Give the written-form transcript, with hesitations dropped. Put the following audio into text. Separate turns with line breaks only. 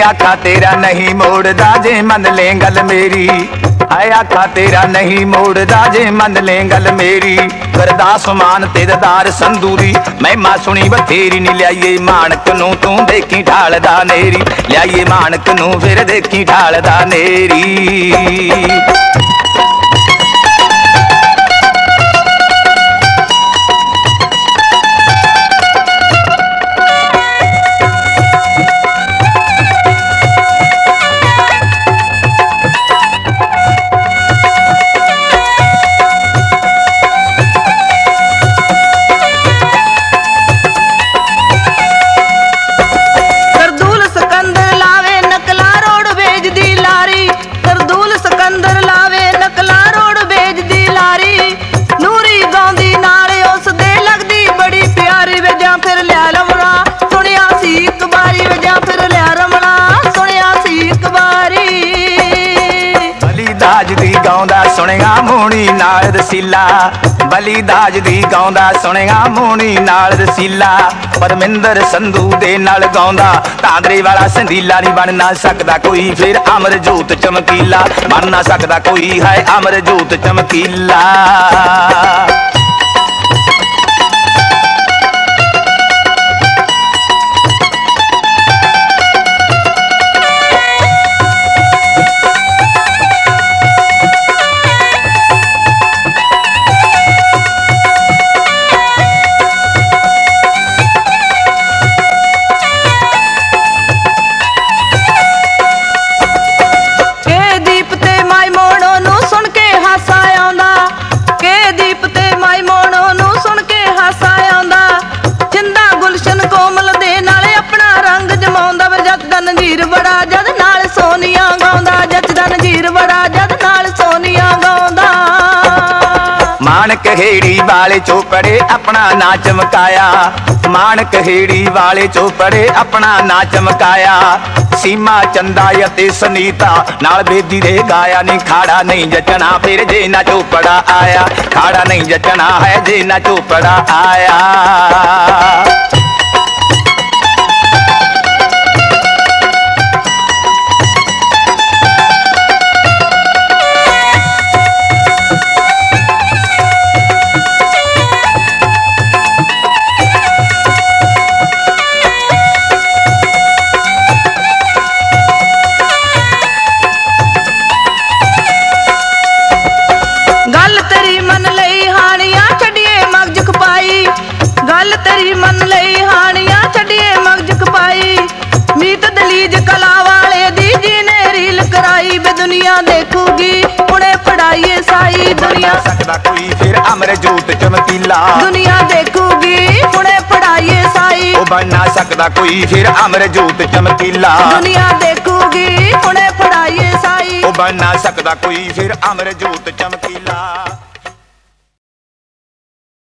आखा तेरा नहीं मोड़दा जे मन ले गल मेरी, हाय आखा तेरा नहीं मोड़दा जे मन ले गल मेरी। करदा समान तेजदार संदूरी महिमा सुनी बथेरी नी, लियाइए मानक नू तू देखी ढालदा नेरी, लियाइए मानक नू फिर देखी ढालदा नेरी। गाउंदा सुनेगा मूणी नाल रसीला, बली दाज दी गाउंदा सुनेगा मूणी नाल रसीला। परमिंदर संधू दे नाल गाउंदा तांदरे वाला संधीला, नहीं बन ना सकदा कोई फिर अमरजोत चमकीला, बन ना सकदा कोई है अमरजोत चमकीला। ਨਜ਼ੀਰ ਬੜਾ ਜਦ ਨਾਲ ਸੋਨੀਆ ਗਾਉਂਦਾ, ਜੱਚਦਾ ਨਜ਼ੀਰ ਬੜਾ ਜਦ ਨਾਲ ਸੋਨੀਆ ਗਾਉਂਦਾ। ਮਾਣਕ ਹੇੜੀ ਵਾਲੇ ਚੋਪੜੇ ਆਪਣਾ ਨਾਂ ਚਮਕਾਇਆ, ਮਾਣਕ ਹੇੜੀ ਵਾਲੇ ਚੋਪੜੇ ਆਪਣਾ ਨਾਂ ਚਮਕਾਇਆ। ਸੀਮਾ ਚੰਦਾ ਅਤੇ ਸੁਨੀਤਾ ਨਾਲ ਬੇਦੀ ਦੇ ਗਾਇਆ, ਨਹੀਂ ਖਾੜਾ ਨਹੀਂ ਜੱਚਣਾ ਫਿਰ ਜੇ ਨਾ ਚੋਪੜਾ ਆਇਆ, ਖਾੜਾ ਨਹੀਂ ਜੱਚਣਾ ਹੈ ਜੇ ਨਾ ਚੋਪੜਾ ਆਇਆ। गल तेरी मन लई हानिया छड़िए मगज खपाई, मीत दलीज कला वाले दी जी ने रील कराई। बे दुनिया देखूगी हुणे पढ़ाई साई, दुनिया सकदा कोई फिर अमरजोत चमकीला, दुनिया देखूगी हुणे पढ़ाई साई। ओ बन ना सकदा कोई फिर अमरजोत चमकीला, दुनिया देखूगी हुणे पढ़ाई साई। ओ बन ना सकदा कोई फिर अमरजोत चमकीला।